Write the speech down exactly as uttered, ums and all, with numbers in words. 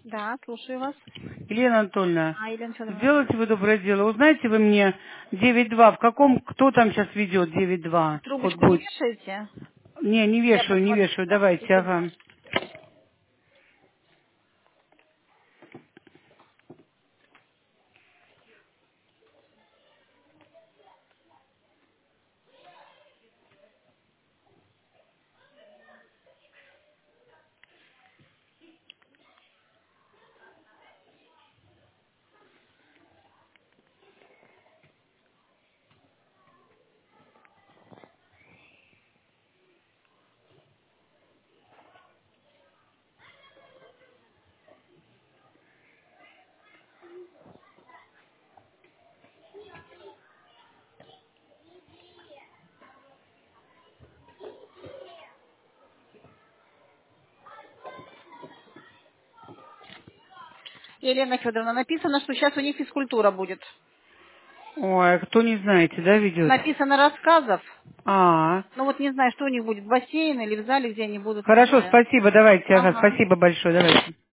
Да, слушаю вас. Елена Анатольевна, А, Елена Федоровна. сделайте вы доброе дело. Узнаете вы мне девять два, в каком, кто там сейчас ведет девять два? Вот Трубочку не будет. вешаете? Не, не Я вешаю, не посмотрю. вешаю, Да, давайте, секунду. ага. Елена Федоровна, написано, что сейчас у них физкультура будет. Ой, а кто не знаете, да, ведет? Написано рассказов. А, Ну вот не знаю, что у них будет, в бассейне или в зале, где они будут, не хорошо, знаю. спасибо, давайте, ага, Ага. спасибо большое, давайте.